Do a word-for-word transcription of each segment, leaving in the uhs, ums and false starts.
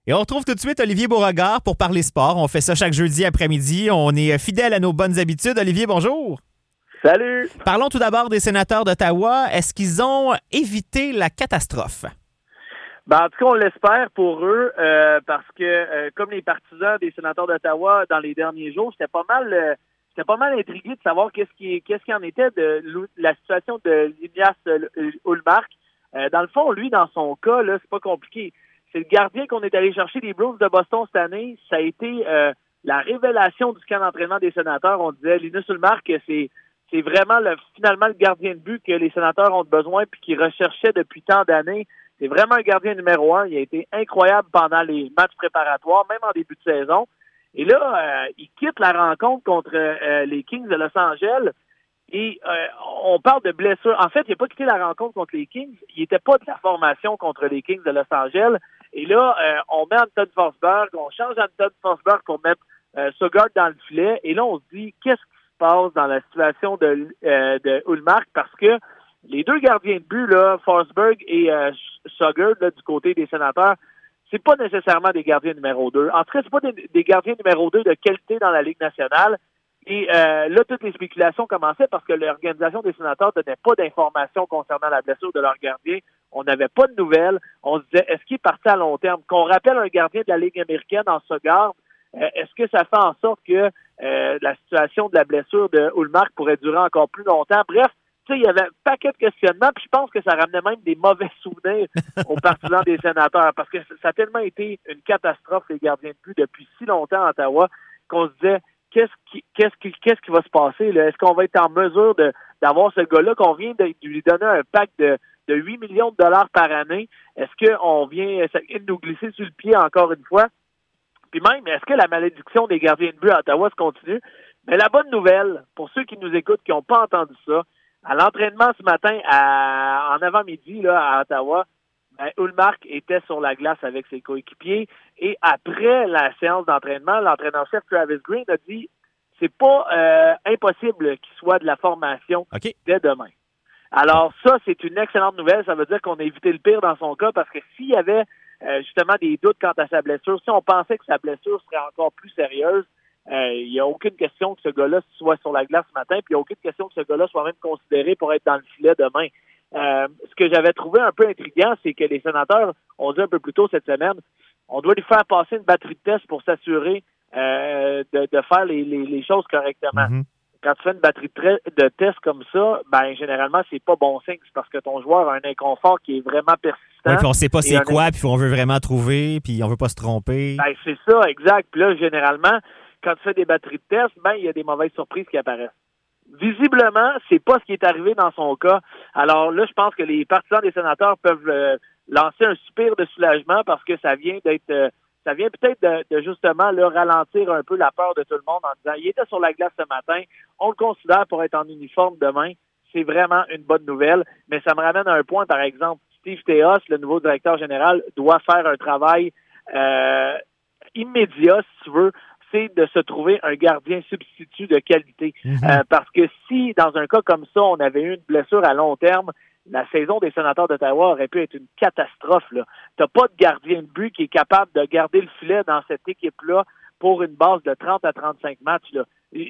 Et on retrouve tout de suite Olivier Beauregard pour parler sport. On fait ça chaque jeudi après-midi. On est fidèle à nos bonnes habitudes. Olivier, bonjour. Salut. Parlons tout d'abord des sénateurs d'Ottawa. Est-ce qu'ils ont évité la catastrophe? Ben, en tout cas, on l'espère pour eux, euh, parce que euh, comme les partisans des sénateurs d'Ottawa dans les derniers jours, j'étais pas mal euh, j'étais pas mal intrigué de savoir qu'est-ce qui qu'est-ce qui en était de la situation de Linus Ullmark. Euh, dans le fond, lui, dans son cas, là, c'est pas compliqué. C'est le gardien qu'on est allé chercher des Bruins de Boston cette année. Ça a été euh, la révélation du camp d'entraînement des sénateurs. On disait, Linus Ullmark, c'est c'est vraiment le, finalement le gardien de but que les sénateurs ont besoin puis qu'ils recherchaient depuis tant d'années. C'est vraiment un gardien numéro un. Il a été incroyable pendant les matchs préparatoires, même en début de saison. Et là, euh, il quitte la rencontre contre euh, les Kings de Los Angeles. Et euh, on parle de blessure. En fait, il n'a pas quitté la rencontre contre les Kings. Il n'était pas de la formation contre les Kings de Los Angeles. Et là, euh, on met Anton Forsberg, on change Anton Forsberg pour mettre euh, Suggart dans le filet. Et là, on se dit, qu'est-ce qui se passe dans la situation de, euh, de Ullmark? Parce que les deux gardiens de but, là, Forsberg et euh, Suggart, là, du côté des sénateurs, c'est pas nécessairement des gardiens numéro deux. En tout cas, c'est pas des, des gardiens numéro deux de qualité dans la Ligue nationale. Et euh, là, toutes les spéculations commençaient parce que l'organisation des sénateurs ne donnait pas d'informations concernant la blessure de leur gardien. On n'avait pas de nouvelles. On se disait, est-ce qu'il est parti à long terme? Qu'on rappelle un gardien de la Ligue américaine en Suggart, euh, est-ce que ça fait en sorte que euh, la situation de la blessure de Ullmark pourrait durer encore plus longtemps? Bref, tu sais, il y avait un paquet de questionnements, puis je pense que ça ramenait même des mauvais souvenirs aux partisans des sénateurs, parce que ça a tellement été une catastrophe, les gardiens de but, depuis si longtemps à Ottawa, qu'on se disait, qu'est-ce qui, qu'est-ce qui, qu'est-ce qui va se passer, là? Est-ce qu'on va être en mesure de, d'avoir ce gars-là, qu'on vient de, de lui donner un pack de, de huit millions de dollars par année? Est-ce qu'on vient, ça vient de nous glisser sur le pied encore une fois? Puis même, est-ce que la malédiction des gardiens de but à Ottawa se continue? Mais la bonne nouvelle, pour ceux qui nous écoutent, qui n'ont pas entendu ça, à l'entraînement ce matin, à, en avant-midi, là, à Ottawa, ben, Ullmark était sur la glace avec ses coéquipiers. Et après la séance d'entraînement, l'entraîneur-chef Travis Green a dit « c'est pas euh, impossible qu'il soit de la formation okay. dès demain ». Alors ça, c'est une excellente nouvelle. Ça veut dire qu'on a évité le pire dans son cas, parce que s'il y avait euh, justement des doutes quant à sa blessure, si on pensait que sa blessure serait encore plus sérieuse, Euh, il n'y a aucune question que ce gars-là soit sur la glace ce matin, puis il n'y a aucune question que ce gars-là soit même considéré pour être dans le filet demain. Euh, ce que j'avais trouvé un peu intriguant, c'est que les sénateurs ont dit un peu plus tôt cette semaine, on doit lui faire passer une batterie de test pour s'assurer euh, de, de faire les, les, les choses correctement. Mm-hmm. Quand tu fais une batterie de, tra- de test comme ça, ben généralement, c'est pas bon signe. C'est parce que ton joueur a un inconfort qui est vraiment persistant. Oui, puis on sait pas c'est quoi, puis on veut vraiment trouver, puis on veut pas se tromper. Ben, c'est ça, exact. Puis là, généralement, quand tu fais des batteries de test, ben, il y a des mauvaises surprises qui apparaissent. Visiblement, c'est pas ce qui est arrivé dans son cas. Alors là, je pense que les partisans des sénateurs peuvent euh, lancer un soupir de soulagement parce que ça vient d'être, euh, ça vient peut-être de, de justement là, ralentir un peu la peur de tout le monde en disant, il était sur la glace ce matin, on le considère pour être en uniforme demain. C'est vraiment une bonne nouvelle. Mais ça me ramène à un point, par exemple, Steve Teos, le nouveau directeur général, doit faire un travail euh, immédiat, si tu veux, c'est de se trouver un gardien substitut de qualité. Mm-hmm. Euh, parce que si, dans un cas comme ça, on avait eu une blessure à long terme, la saison des sénateurs d'Ottawa aurait pu être une catastrophe. Tu n'as pas de gardien de but qui est capable de garder le filet dans cette équipe-là pour une base de trente à trente-cinq matchs. Là.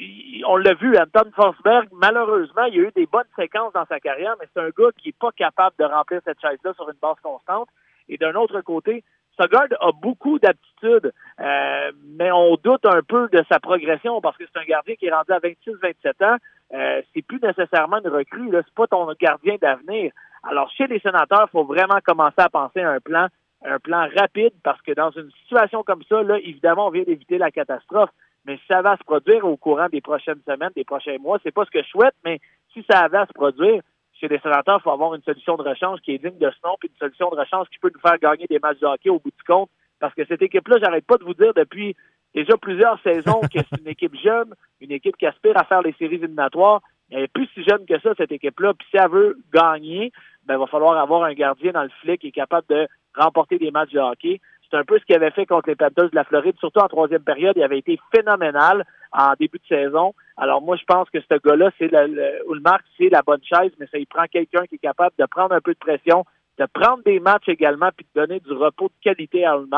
On l'a vu, Anton Forsberg, malheureusement, il y a eu des bonnes séquences dans sa carrière, mais c'est un gars qui n'est pas capable de remplir cette chaise-là sur une base constante. Et d'un autre côté, Suggart a beaucoup d'aptitudes, euh, mais on doute un peu de sa progression parce que c'est un gardien qui est rendu à vingt-six vingt-sept ans. Euh, c'est plus nécessairement une recrue, là, c'est pas ton gardien d'avenir. Alors, chez les sénateurs, il faut vraiment commencer à penser à un plan, un plan rapide parce que dans une situation comme ça, là, évidemment, on vient d'éviter la catastrophe. Mais si ça va se produire au courant des prochaines semaines, des prochains mois, c'est pas ce que je souhaite, mais si ça avait à se produire, chez les sénateurs, il faut avoir une solution de rechange qui est digne de ce nom, puis une solution de rechange qui peut nous faire gagner des matchs de hockey au bout du compte. Parce que cette équipe-là, j'arrête pas de vous dire depuis déjà plusieurs saisons que c'est une équipe jeune, une équipe qui aspire à faire les séries éliminatoires. Elle est plus si jeune que ça, cette équipe-là. Puis si elle veut gagner, ben, il va falloir avoir un gardien dans le filet qui est capable de remporter des matchs de hockey. C'est un peu ce qu'il avait fait contre les Panthers de la Floride, surtout en troisième période. Il avait été phénoménal en début de saison. Alors moi, je pense que ce gars-là, c'est le, le Ullmark, c'est la bonne chaise, mais ça, il prend quelqu'un qui est capable de prendre un peu de pression, de prendre des matchs également, puis de donner du repos de qualité à Ullmark.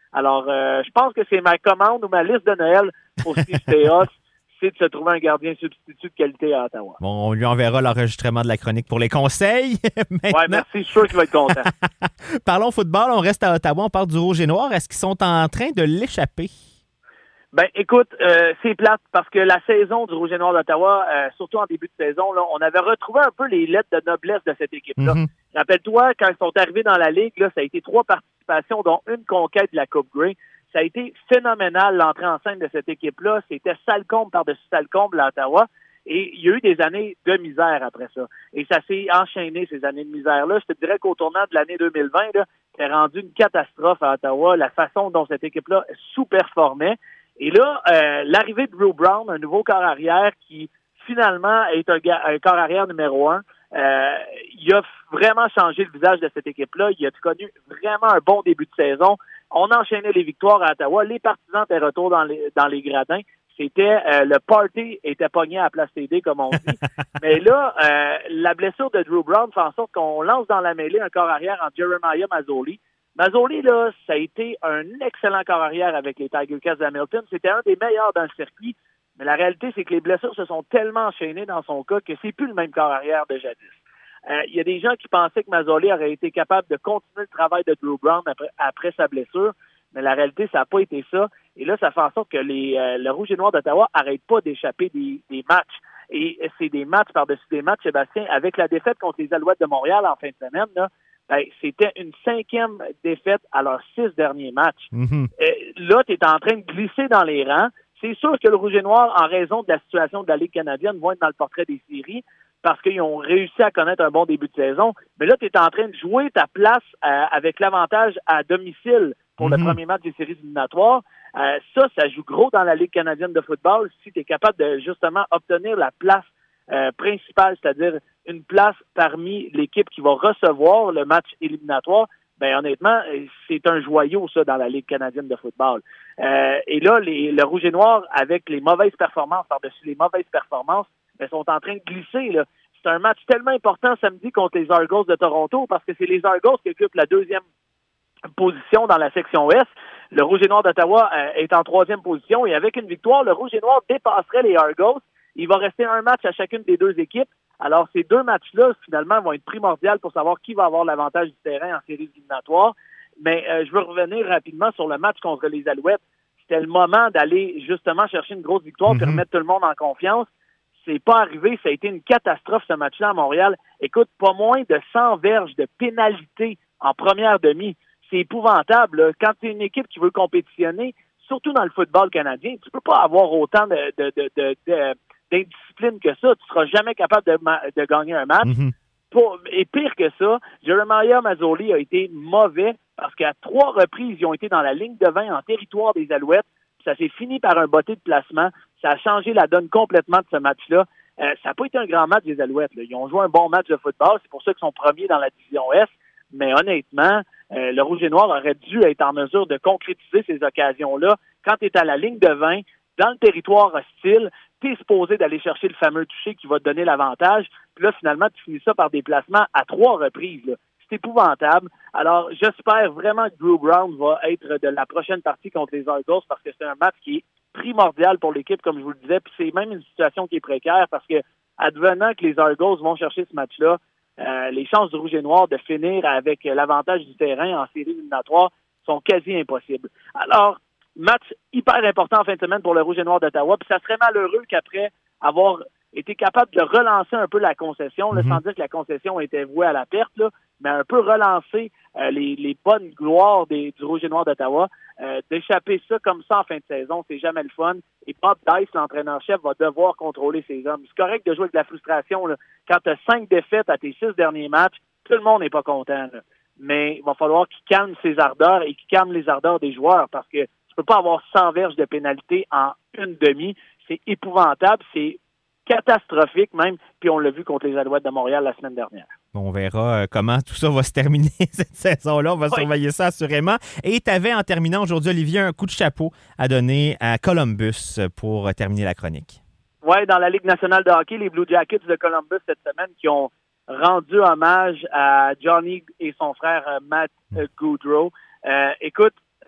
Alors, euh, je pense que c'est ma commande ou ma liste de Noël pour Steve Staios, c'est de se trouver un gardien substitut de qualité à Ottawa. Bon, on lui enverra l'enregistrement de la chronique pour les conseils. Oui, merci, je suis sûr qu'il va être content. Parlons football, on reste à Ottawa, on parle du Rouge et Noir. Est-ce qu'ils sont en train de l'échapper? Ben, écoute, euh, c'est plate parce que la saison du Rouge et Noir d'Ottawa, euh, surtout en début de saison, là, on avait retrouvé un peu les lettres de noblesse de cette équipe-là. Mm-hmm. Rappelle-toi, quand ils sont arrivés dans la Ligue, là, ça a été trois participations, dont une conquête de la Coupe Grey. Ça a été phénoménal, l'entrée en scène de cette équipe-là. C'était sale-comble par-dessus sale-comble à Ottawa. Et il y a eu des années de misère après ça. Et ça s'est enchaîné, ces années de misère-là. Je te dirais qu'au tournant de l'année deux mille vingt, là, c'est rendu une catastrophe à Ottawa, la façon dont cette équipe-là sous-performait. Et là, euh, l'arrivée de Drew Brown, un nouveau corps arrière qui, finalement, est un, un corps arrière numéro un, euh, il a vraiment changé le visage de cette équipe-là. Il a connu vraiment un bon début de saison. On enchaînait les victoires à Ottawa. Les partisans étaient retour dans les, dans les gradins. C'était euh, le party était pogné à la place T D, comme on dit. Mais là, euh, la blessure de Drew Brown fait en sorte qu'on lance dans la mêlée un corps arrière en Jeremiah Masoli. Masoli, là, ça a été un excellent corps arrière avec les Tiger Cats d'Hamilton. C'était un des meilleurs dans le circuit. Mais la réalité, c'est que les blessures se sont tellement enchaînées dans son cas que c'est plus le même corps arrière de jadis. Euh, il y a des gens qui pensaient que Masoli aurait été capable de continuer le travail de Drew Brown après, après sa blessure. Mais la réalité, ça n'a pas été ça. Et là, ça fait en sorte que les, euh, le Rouge et Noir d'Ottawa n'arrête pas d'échapper des, des matchs. Et c'est des matchs par-dessus des matchs, Sébastien. Avec la défaite contre les Alouettes de Montréal en fin de semaine, là, ben, c'était une cinquième défaite à leurs six derniers matchs. Mm-hmm. Euh, là, tu es en train de glisser dans les rangs. C'est sûr que le Rouge et Noir, en raison de la situation de la Ligue canadienne, vont être dans le portrait des séries parce qu'ils ont réussi à connaître un bon début de saison. Mais là, tu es en train de jouer ta place euh, avec l'avantage à domicile pour mm-hmm. le premier match des séries éliminatoires. Euh, ça, ça joue gros dans la Ligue canadienne de football si tu es capable de justement obtenir la place euh, principale, c'est-à-dire une place parmi l'équipe qui va recevoir le match éliminatoire. Ben honnêtement, c'est un joyau, ça, dans la Ligue canadienne de football. Euh, et là, les, le Rouge et Noir, avec les mauvaises performances, par-dessus les mauvaises performances, ben, sont en train de glisser, là. C'est un match tellement important samedi contre les Argos de Toronto parce que c'est les Argos qui occupent la deuxième position dans la section Ouest. Le Rouge et Noir d'Ottawa euh, est en troisième position et avec une victoire, le Rouge et Noir dépasserait les Argos. Il va rester un match à chacune des deux équipes. Alors, ces deux matchs-là, finalement, vont être primordiaux pour savoir qui va avoir l'avantage du terrain en séries éliminatoires. Mais euh, je veux revenir rapidement sur le match contre les Alouettes. C'était le moment d'aller justement chercher une grosse victoire mm-hmm. et remettre tout le monde en confiance. C'est pas arrivé. Ça a été une catastrophe, ce match-là à Montréal. Écoute, pas moins de cent verges de pénalité en première demi. C'est épouvantable. Là. Quand tu es une équipe qui veut compétitionner, surtout dans le football canadien, tu peux pas avoir autant de, de, de, de, de d'indiscipline que ça. Tu seras jamais capable de, ma- de gagner un match. Mm-hmm. Pour, et pire que ça, Jeremiah Masoli a été mauvais parce qu'à trois reprises, ils ont été dans la ligne de vingt en territoire des Alouettes. Ça s'est fini par un botté de placement. Ça a changé la donne complètement de ce match-là. Euh, ça n'a pas été un grand match des Alouettes. Là. Ils ont joué un bon match de football. C'est pour ça qu'ils sont premiers dans la division Est. Mais honnêtement, euh, le Rouge et Noir aurait dû être en mesure de concrétiser ces occasions-là. Quand tu es à la ligne de vingt, dans le territoire hostile, tu es supposé d'aller chercher le fameux toucher qui va te donner l'avantage. Puis là, finalement, tu finis ça par des placements à trois reprises. Là. C'est épouvantable. Alors, j'espère vraiment que Drew Brown va être de la prochaine partie contre les Argos parce que c'est un match qui est primordial pour l'équipe, comme je vous le disais. Puis c'est même une situation qui est précaire parce que, advenant que les Argos vont chercher ce match-là, euh, les chances du Rouge et Noir de finir avec l'avantage du terrain en série éliminatoire sont quasi impossibles. Alors, match hyper important en fin de semaine pour le Rouge et Noir d'Ottawa. Puis ça serait malheureux qu'après avoir été capable de relancer un peu la concession, là, mm-hmm. sans dire que la concession était vouée à la perte, là, mais un peu relancer euh, les, les bonnes gloires des, du Rouge et Noir d'Ottawa, euh, d'échapper ça comme ça en fin de saison, c'est jamais le fun. Et Bob Dice, l'entraîneur-chef, va devoir contrôler ses hommes. C'est correct de jouer avec de la frustration. Là. Quand tu as cinq défaites à tes six derniers matchs, tout le monde n'est pas content. Là. Mais il va falloir qu'il calme ses ardeurs et qu'il calme les ardeurs des joueurs parce que tu peux pas avoir cent verges de pénalité en une demi. C'est épouvantable, c'est catastrophique même, puis on l'a vu contre les Alouettes de Montréal la semaine dernière. On verra euh, comment tout ça va se terminer cette saison-là. On va oui. surveiller ça assurément. Et tu avais, en terminant aujourd'hui, Olivier, un coup de chapeau à donner à Columbus pour terminer la chronique. Oui, dans la Ligue nationale de hockey, les Blue Jackets de Columbus cette semaine qui ont rendu hommage à Johnny et son frère Matt mm. Goudreau. Euh, écoute,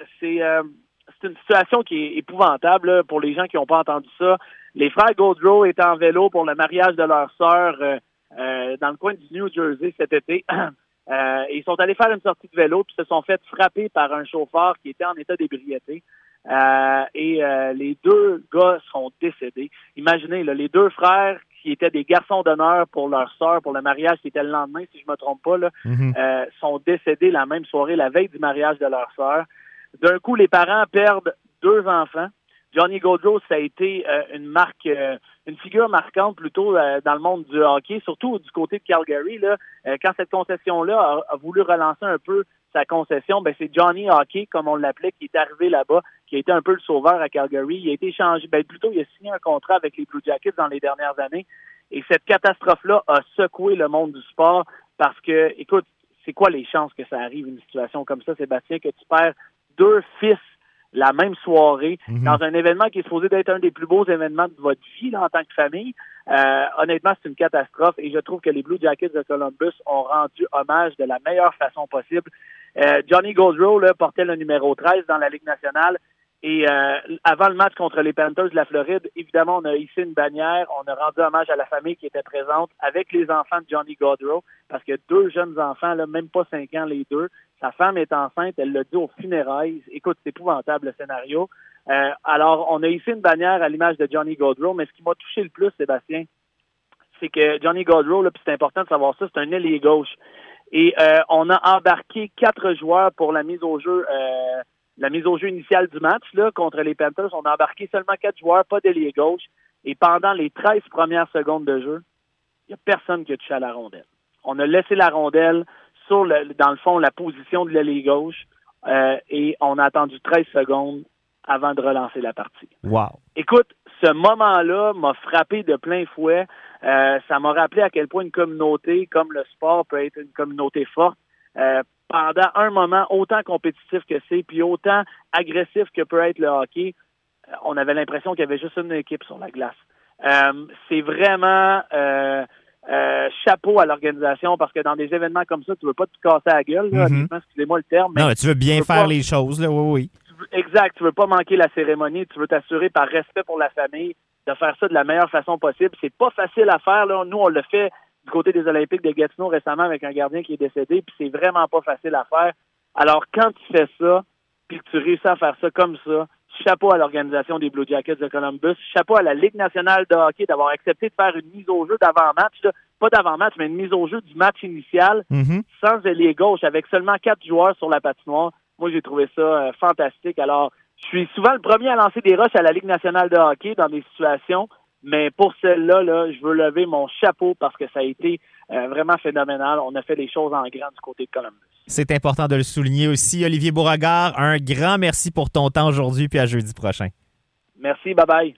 c'est, euh, c'est une situation qui est épouvantable là, pour les gens qui n'ont pas entendu ça. Les frères Gaudreau étaient en vélo pour le mariage de leur sœur euh, euh, dans le coin du New Jersey cet été. euh, ils sont allés faire une sortie de vélo puis se sont fait frapper par un chauffeur qui était en état d'ébriété. Euh, et euh, les deux gars sont décédés. Imaginez, là, les deux frères qui étaient des garçons d'honneur pour leur sœur, pour le mariage qui était le lendemain, si je me trompe pas, là, mm-hmm. euh, sont décédés la même soirée, la veille du mariage de leur sœur. D'un coup, les parents perdent deux enfants. Johnny Gaudreau, ça a été euh, une marque, euh, une figure marquante plutôt euh, dans le monde du hockey, surtout du côté de Calgary. Là, euh, quand cette concession-là a, a voulu relancer un peu sa concession, ben c'est Johnny Hockey, comme on l'appelait, qui est arrivé là-bas, qui a été un peu le sauveur à Calgary. Il a été échangé, ben plutôt, il a signé un contrat avec les Blue Jackets dans les dernières années. Et cette catastrophe-là a secoué le monde du sport parce que, écoute, c'est quoi les chances que ça arrive, une situation comme ça, Sébastien, que tu perds deux fils la même soirée, mm-hmm. dans un événement qui est supposé d'être un des plus beaux événements de votre vie là, en tant que famille. Euh, honnêtement, c'est une catastrophe et je trouve que les Blue Jackets de Columbus ont rendu hommage de la meilleure façon possible. Euh, Johnny Gaudreau là, portait le numéro treize dans la Ligue nationale et euh, avant le match contre les Panthers de la Floride, évidemment, on a hissé une bannière, on a rendu hommage à la famille qui était présente avec les enfants de Johnny Gaudreau parce que deux jeunes enfants, là, même pas cinq ans les deux. Sa femme est enceinte, elle l'a dit aux funérailles. Écoute, c'est épouvantable le scénario. Euh, alors, on a hissé une bannière à l'image de Johnny Gaudreau, mais ce qui m'a touché le plus, Sébastien, c'est que Johnny Gaudreau, là, puis c'est important de savoir ça, c'est un ailier gauche. Et euh, on a embarqué quatre joueurs pour la mise au jeu, euh, la mise au jeu initiale du match là, contre les Panthers. On a embarqué seulement quatre joueurs, pas d'ailier gauche. Et pendant les treize premières secondes de jeu, il n'y a personne qui a touché à la rondelle. On a laissé la rondelle sur, le, dans le fond, la position de l'ailier gauche euh, et on a attendu treize secondes avant de relancer la partie. Wow. Écoute, ce moment-là m'a frappé de plein fouet. Euh, ça m'a rappelé à quel point une communauté comme le sport peut être une communauté forte. Euh, pendant un moment, autant compétitif que c'est, puis autant agressif que peut être le hockey, euh, on avait l'impression qu'il y avait juste une équipe sur la glace. Euh, c'est vraiment... Euh, Euh, chapeau à l'organisation parce que dans des événements comme ça, tu veux pas te casser la gueule, là, mm-hmm. excusez-moi le terme. Mais non, tu veux bien tu veux faire pas, les choses, là, oui, oui. Tu veux, exact, tu veux pas manquer la cérémonie, tu veux t'assurer par respect pour la famille de faire ça de la meilleure façon possible. C'est pas facile à faire, là. Nous, on l'a fait du côté des Olympiques de Gatineau récemment avec un gardien qui est décédé, puis c'est vraiment pas facile à faire. Alors, quand tu fais ça, puis que tu réussis à faire ça comme ça, chapeau à l'organisation des Blue Jackets de Columbus. Chapeau à la Ligue nationale de hockey d'avoir accepté de faire une mise au jeu d'avant-match. Là. Pas d'avant-match, mais une mise au jeu du match initial mm-hmm. sans ailier gauche, avec seulement quatre joueurs sur la patinoire. Moi, j'ai trouvé ça euh, fantastique. Alors, je suis souvent le premier à lancer des rushs à la Ligue nationale de hockey dans des situations, mais pour celle-là, là, je veux lever mon chapeau parce que ça a été euh, vraiment phénoménal. On a fait les choses en grand du côté de Columbus. C'est important de le souligner aussi. Olivier Beauregard, un grand merci pour ton temps aujourd'hui, puis à jeudi prochain. Merci, bye-bye.